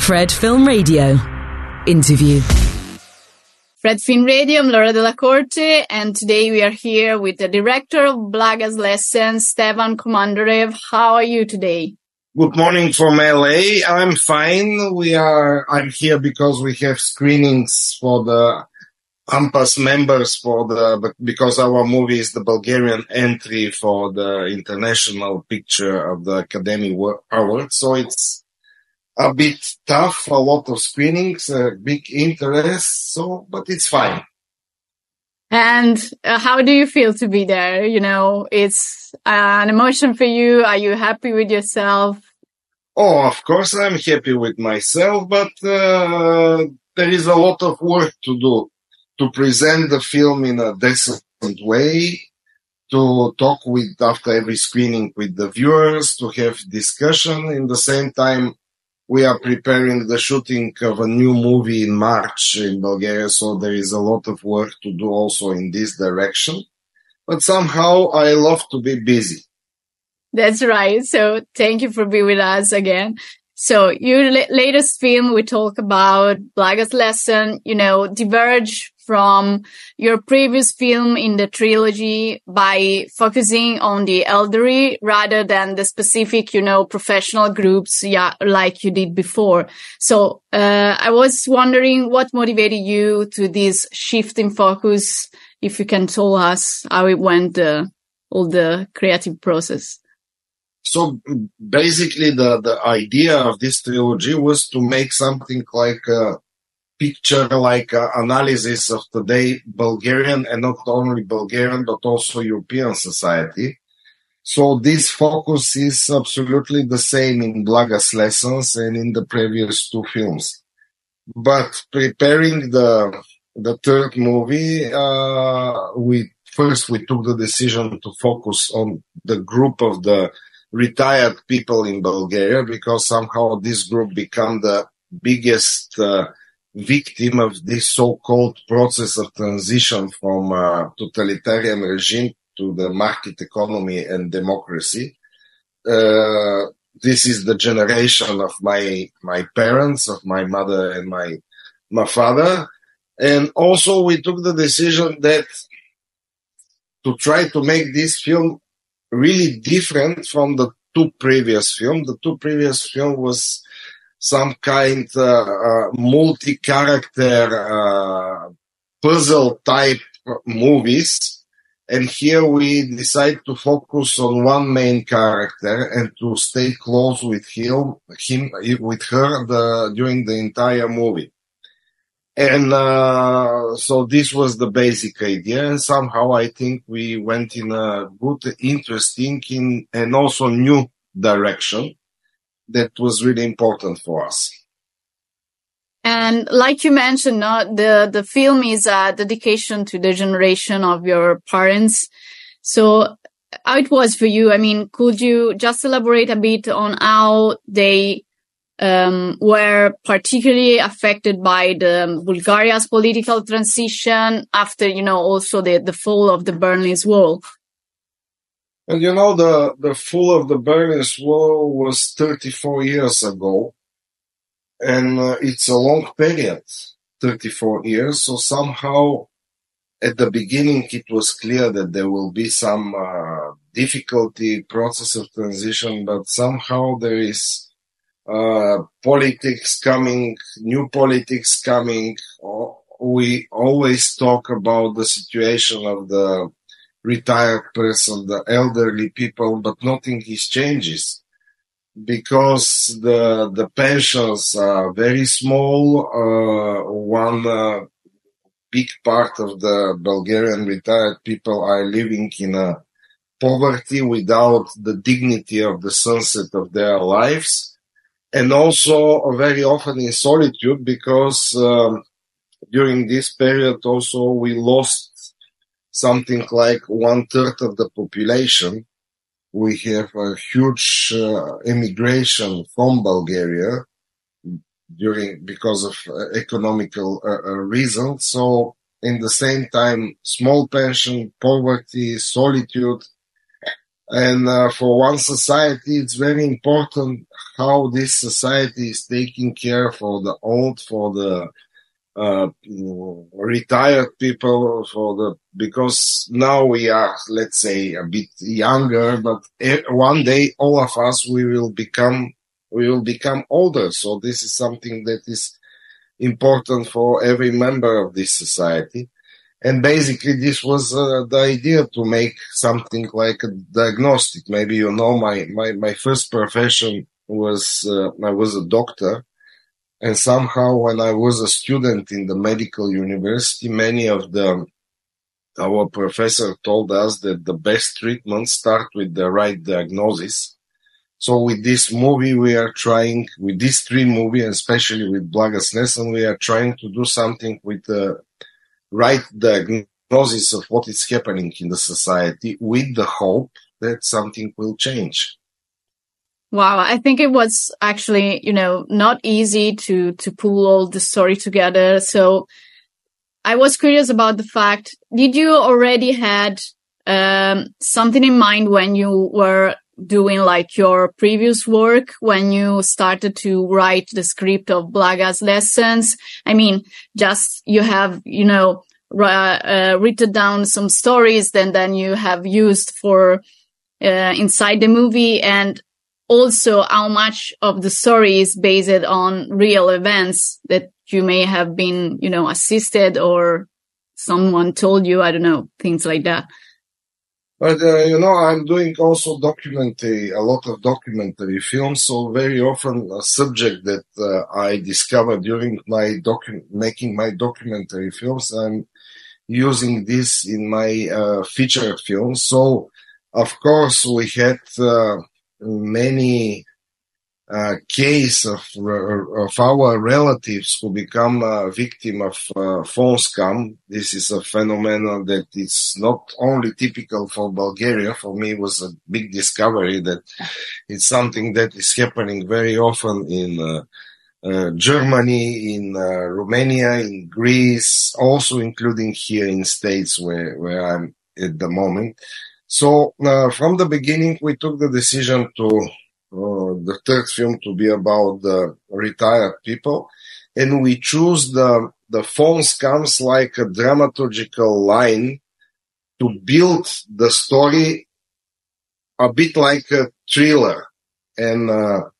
Fred Film Radio. Interview. Fred Film Radio, I'm Laura Della Corte, and today we are here with the director of Blaga's Lessons, Stevan Komandarev. How are you today? Good morning from LA. I'm fine. I'm here because we have screenings for the AMPAS members because our movie is the Bulgarian entry for the International Picture of the Academy Award. So it's a bit tough, a lot of screenings, big interest, but it's fine. And how do you feel to be there? You know, it's an emotion for you. Are you happy with yourself? Oh, of course I'm happy with myself, but there is a lot of work to do to present the film in a decent way, to talk after every screening with the viewers, to have discussion. In the same time, we are preparing the shooting of a new movie in March in Bulgaria, so there is a lot of work to do also in this direction. But somehow I love to be busy. That's right. So thank you for being with us again. So your latest film, we talk about Blaga's Lesson, diverge from your previous film in the trilogy by focusing on the elderly rather than the specific, professional groups, like you did before. So, I was wondering what motivated you to this shift in focus, if you can tell us how it went, all the creative process. So basically the idea of this trilogy was to make something like a picture, like analysis of today Bulgarian, and not only Bulgarian, but also European society. So this focus is absolutely the same in Blaga's Lessons and in the previous two films. But preparing the third movie, we took the decision to focus on the group of the retired people in Bulgaria, because somehow this group became the biggest victim of this so-called process of transition from totalitarian regime to the market economy and democracy. This is the generation of my parents, of my mother and my father. And also we took the decision that to try to make this film really different from the two previous films. The two previous films was some kind multi-character puzzle type movies, and here we decide to focus on one main character and to stay close with her during the entire movie. And so this was the basic idea, and somehow I think we went in a good, interesting, and also new direction that was really important for us. And like you mentioned, the film is a dedication to the generation of your parents. So how it was for you? I mean, could you just elaborate a bit on how they were particularly affected by the Bulgaria's political transition after, also the fall of the Berlin Wall? And the fall of the Berlin Wall was 34 years ago, and it's a long period, 34 years. So somehow at the beginning it was clear that there will be some difficulty, process of transition, but somehow there is politics coming, new politics coming. We always talk about the situation of the retired person, the elderly people, but nothing changes because the pensions are very small. One big part of the Bulgarian retired people are living in a poverty without the dignity of the sunset of their lives. And also very often in solitude, because during this period also we lost something like 1/3 of the population. We have a huge immigration from Bulgaria because of economical reasons. So in the same time, small pension, poverty, solitude, And for one society, it's very important how this society is taking care for the old, for the retired people, because now we are, let's say, a bit younger, but one day all of us we will become older. So this is something that is important for every member of this society. And basically, this was the idea to make something like a diagnostic. Maybe you know, my first profession was I was a doctor, and somehow when I was a student in the medical university, many of our professors told us that the best treatment starts with the right diagnosis. So with this movie, with these three movies, and especially with Blago's Lesson, we are trying to do something with the right diagnosis of what is happening in the society, with the hope that something will change. Wow, I think it was actually, not easy to pull all the story together. So I was curious about the fact, did you already had something in mind when you were doing like your previous work, when you started to write the script of Blago's Lessons? I mean, just you have, written down some stories then you have used for inside the movie, and also how much of the story is based on real events that you may have been, assisted or someone told you, I don't know, things like that. But, I'm doing also a lot of documentary films. So very often a subject that I discovered during making my documentary films, I'm using this in my feature films. So, of course, we had many case of our relatives who become a victim of phone scam. This is a phenomenon that is not only typical for Bulgaria. For me, it was a big discovery that it's something that is happening very often in Germany, in Romania, in Greece, also including here in States where I'm at the moment. So from the beginning, we took the decision to the third film to be about the retired people, and we choose the phone scams like a dramaturgical line to build the story a bit like a thriller. And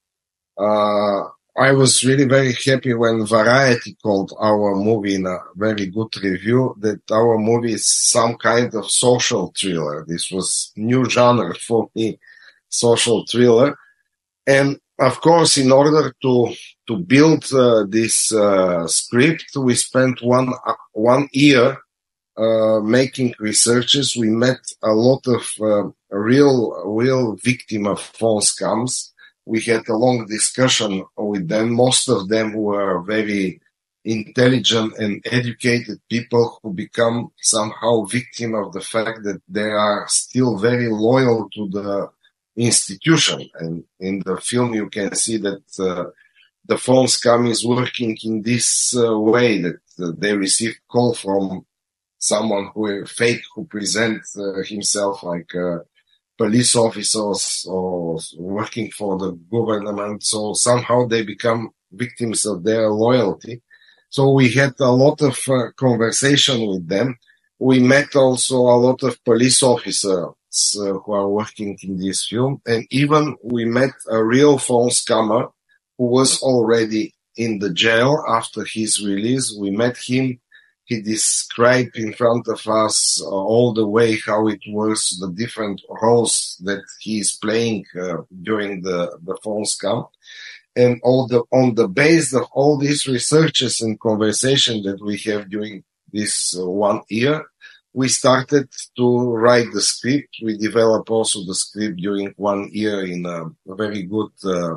I was really very happy when Variety called our movie in a very good review that our movie is some kind of social thriller. This was new genre for me, social thriller. And of course, in order to build this script, we spent one year making researches. We met a lot of real victim of phone scams. We had a long discussion with them. Most of them were very intelligent and educated people who become somehow victim of the fact that they are still very loyal to the institution. And in the film, you can see that the phone scam is working in this way, that they receive call from someone who presents himself like police officers or working for the government. So somehow they become victims of their loyalty. So we had a lot of conversation with them. We met also a lot of police officers who are working in this film. And even we met a real phone scammer who was already in the jail after his release. We met him. He described in front of us all the way how it works, the different roles that he is playing during the phone scam. And on the base of all these researches and conversation that we have during this 1 year, we started to write the script. We developed also the script during 1 year in a very good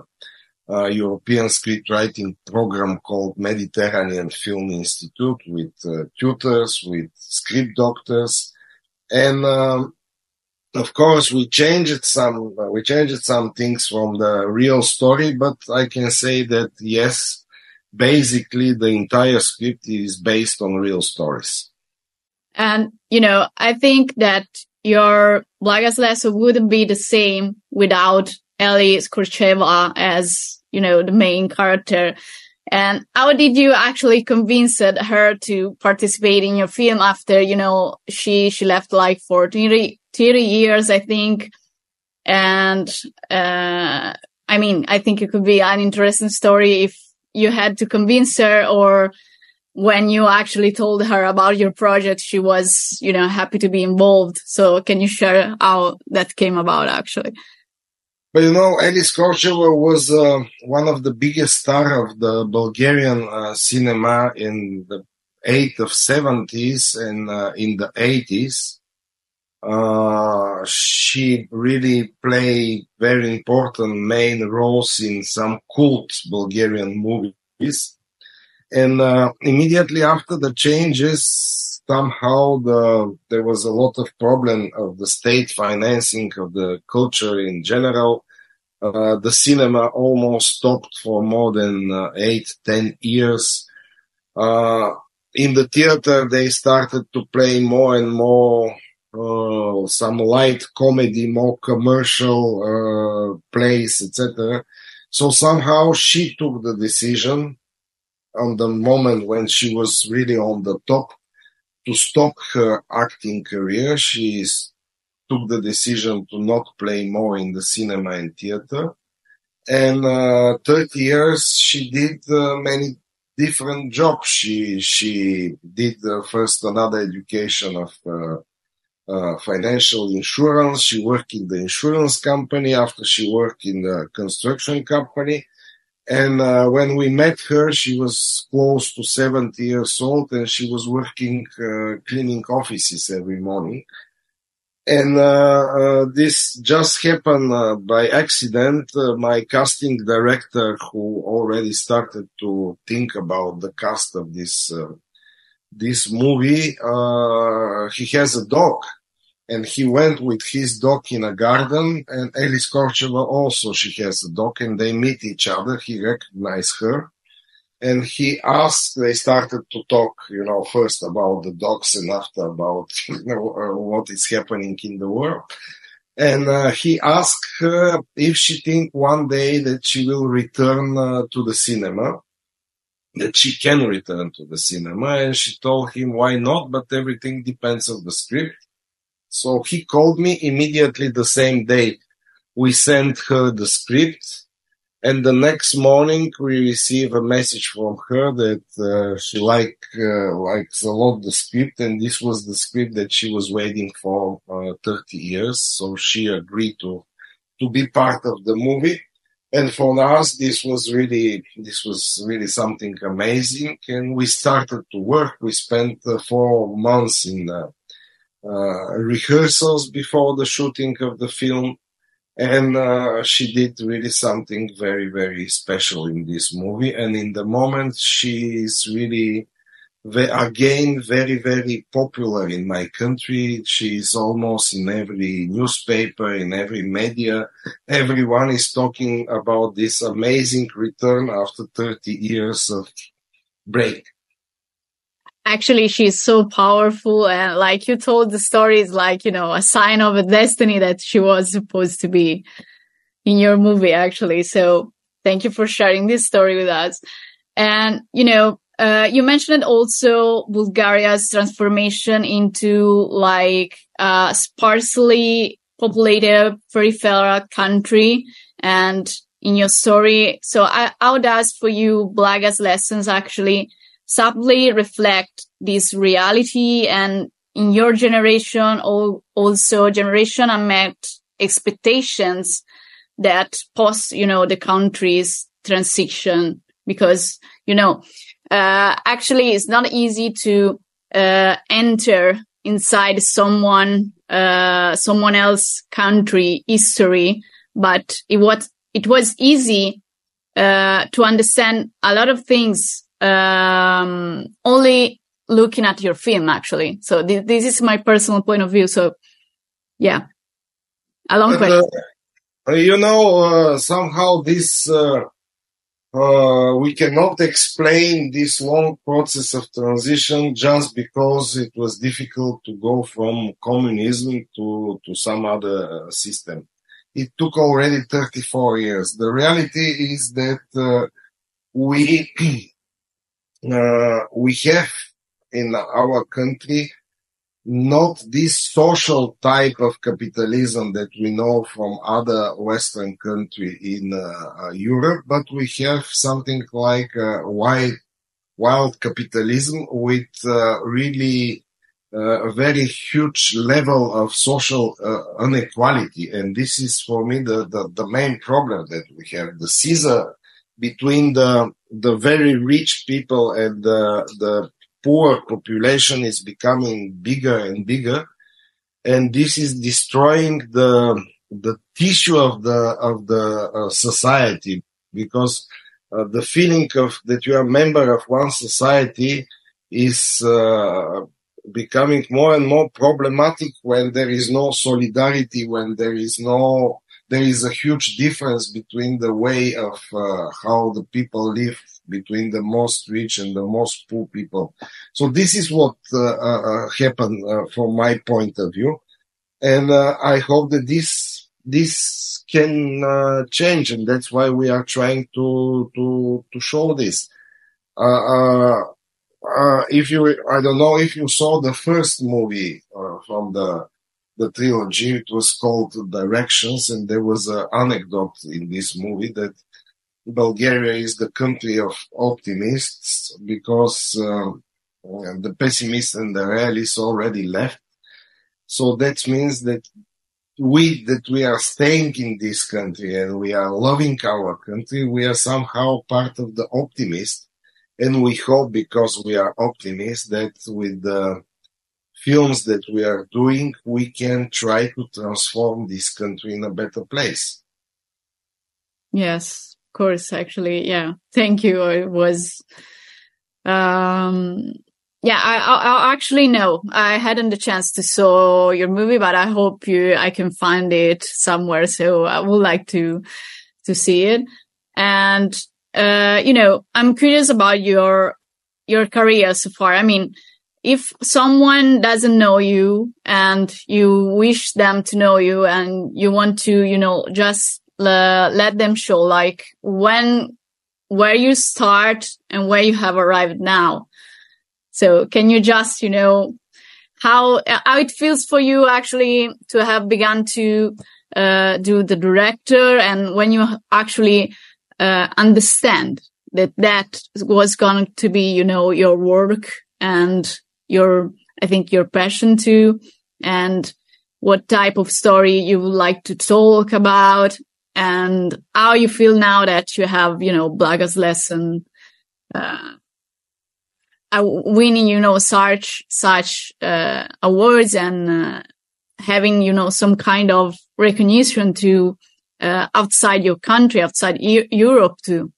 European script writing program called Mediterranean Film Institute with tutors, with script doctors. And of course, we changed some things from the real story, but I can say that yes, basically the entire script is based on real stories. And, I think that your Blaga Lesson wouldn't be the same without Ellie Skorcheva as, the main character. And how did you actually convince her to participate in your film after, she left like for 30 years, I think. And, I think it could be an interesting story if you had to convince her, or when you actually told her about your project, she was, happy to be involved. So can you share how that came about actually? But Ellie Skorcheva was one of the biggest stars of the Bulgarian cinema in the 70s and in the 80s. She really played very important main roles in some cult Bulgarian movies. And immediately after the changes, somehow there was a lot of problem of the state financing of the culture in general. The cinema almost stopped for more than 8-10 years. In the theater, they started to play more and more some light comedy, more commercial plays, etc. So somehow she took the decision on the moment when she was really on the top to stop her acting career. She took the decision to not play more in the cinema and theater. And 30 years she did many different jobs. She did first another education of financial insurance. She worked in the insurance company. After she worked in the construction company. And when we met her, she was close to 70 years old, and she was working cleaning offices every morning. And this just happened by accident. My casting director, who already started to think about the cast of this movie, he has a dog. And he went with his dog in a garden, and Ellie Skorcheva also, she has a dog, and they meet each other. He recognized her, and they started to talk, first about the dogs and after about, what is happening in the world. And he asked her if she think one day that she will return to the cinema, that she can return to the cinema. And she told him, why not? But everything depends on the script. So he called me immediately the same day. We sent her the script, and the next morning we received a message from her that she likes a lot the script, and this was the script that she was waiting for 30 years. So she agreed to be part of the movie. And for us, this was really something amazing. And we started to work. We spent 4 months in rehearsals before the shooting of the film, and she did really something very, very special in this movie. And in the moment, she is really again very, very popular in my country. She is almost in every newspaper, in every media. Everyone is talking about this amazing return after 30 years of break. Actually, she's so powerful, and like you told, the story is like, a sign of a destiny that she was supposed to be in your movie, actually. So thank you for sharing this story with us. And, you mentioned also Bulgaria's transformation into a sparsely populated peripheral country. And in your story, so how does for you Blaga's lessons actually subtly reflect this reality, and in your generation, also generation unmet expectations that post, the country's transition? Because, actually it's not easy to enter inside someone else's country history, but it was easy to understand a lot of things only looking at your film, actually. So this is my personal point of view. So yeah, a long question. Somehow this we cannot explain this long process of transition just because it was difficult to go from communism to some other system. It took already 34 years. The reality is that we have in our country not this social type of capitalism that we know from other Western countries in Europe, but we have something like wild capitalism with really a very huge level of social inequality. And this is for me the main problem that we have. The scissor between the very rich people and the poor population is becoming bigger and bigger, and this is destroying the tissue of the society, because the feeling of that you are a member of one society is becoming more and more problematic when there is no solidarity, when there is a huge difference between the way of how the people live between the most rich and the most poor people. So this is what happened from my point of view. And I hope that this can change, and that's why we are trying to show this. I don't know if you saw the first movie from the trilogy. It was called Directions, and there was an anecdote in this movie that Bulgaria is the country of optimists, because the pessimists and the realists already left. So that means that we are staying in this country and we are loving our country. We are somehow part of the optimists, and we hope, because we are optimists, that with the films that we are doing, we can try to transform this country in a better place. Yes. Of course, actually, yeah. Thank you. It was, I actually know I hadn't the chance to saw your movie, but I hope I can find it somewhere. So I would like to see it. And, I'm curious about your career so far. I mean, if someone doesn't know you and you wish them to know you and you want to, just let them show like where you start and where you have arrived now. So can you just, how it feels for you actually to have begun to do the director, and when you actually understand that was going to be, your work and I think your passion too, and what type of story you would like to talk about, and how you feel now that you have, Blaga's Lesson, winning, such awards, and having, some kind of recognition to outside your country, outside Europe too.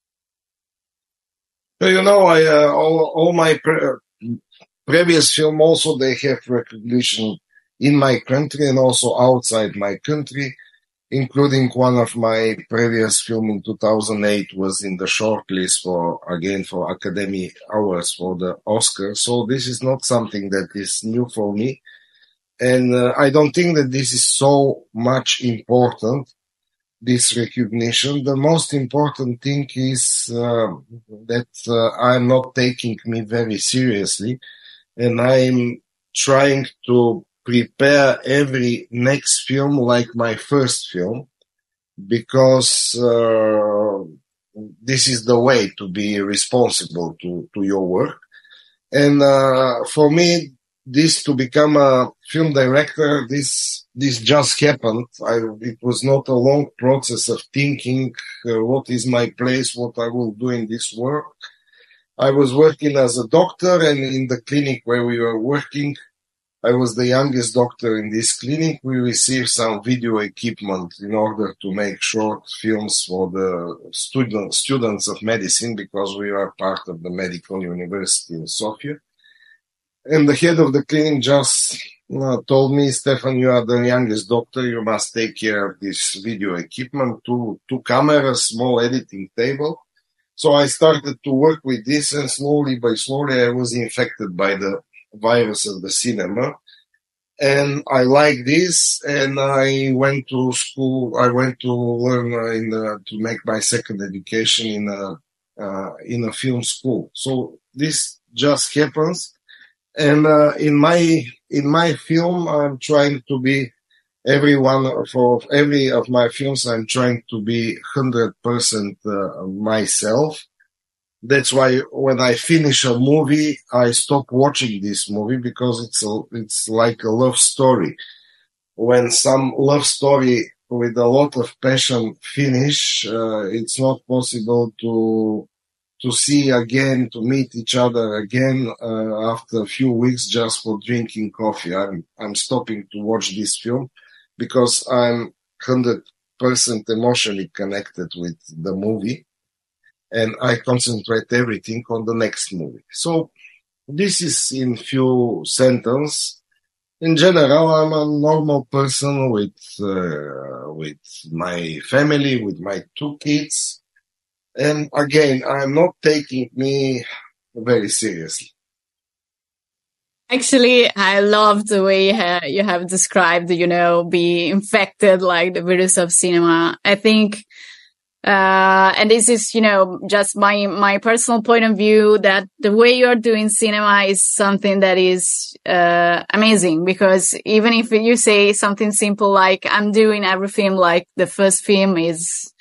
All my previous film also, they have recognition in my country and also outside my country, including one of my previous film in 2008 was in the shortlist for Academy Awards for the Oscar. So this is not something that is new for me. And I don't think that this is so much important, this recognition. The most important thing is that I'm not taking me very seriously, and I'm trying to prepare every next film like my first film, because this is the way to be responsible to your work. And for me, this to become a film director, this just happened. It was not a long process of thinking what is my place, what I will do in this work. I was working as a doctor, and in the clinic where we were working, I was the youngest doctor in this clinic. We received some video equipment in order to make short films for the students of medicine, because we are part of the medical university in Sofia. And the head of the clinic just told me, Stefan, you are the youngest doctor. You must take care of this video equipment, two cameras, small editing table. So I started to work with this, and slowly by slowly I was infected by the virus of the cinema. And I like this, and I went to school. I went to learn to make my second education in a film school. So this just happens. And in my film, I'm trying to be for every of my films. I'm trying to be 100% myself. That's why when I finish a movie, I stop watching this movie, because it's like a love story. When some love story with a lot of passion finish, it's not possible to see again, to meet each other again after a few weeks just for drinking coffee. I'm stopping to watch this film because I'm 100% emotionally connected with the movie. And I concentrate everything on the next movie. So this is in few sentences. In general, I'm a normal person with my family, with my 2 kids. And again, I'm not taking me very seriously. Actually, I love the way you have described, be infected like the virus of cinema. I think, and this is, just my personal point of view, that the way you're doing cinema is something that is, amazing, because even if you say something simple like I'm doing everything like the first film is,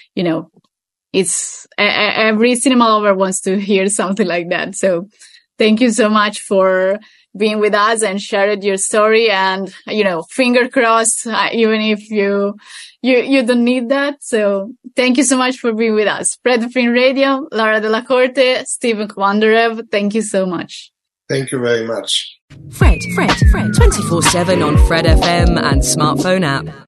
it's every cinema lover wants to hear something like that. So thank you so much for being with us and sharing your story, and, finger crossed, even if you don't need that. So thank you so much for being with us. Spread the Film Radio, Lara Della Corte, Steven Kwandarev. Thank you so much. Thank you very much. Fred, 24/7 on Fred FM and smartphone app.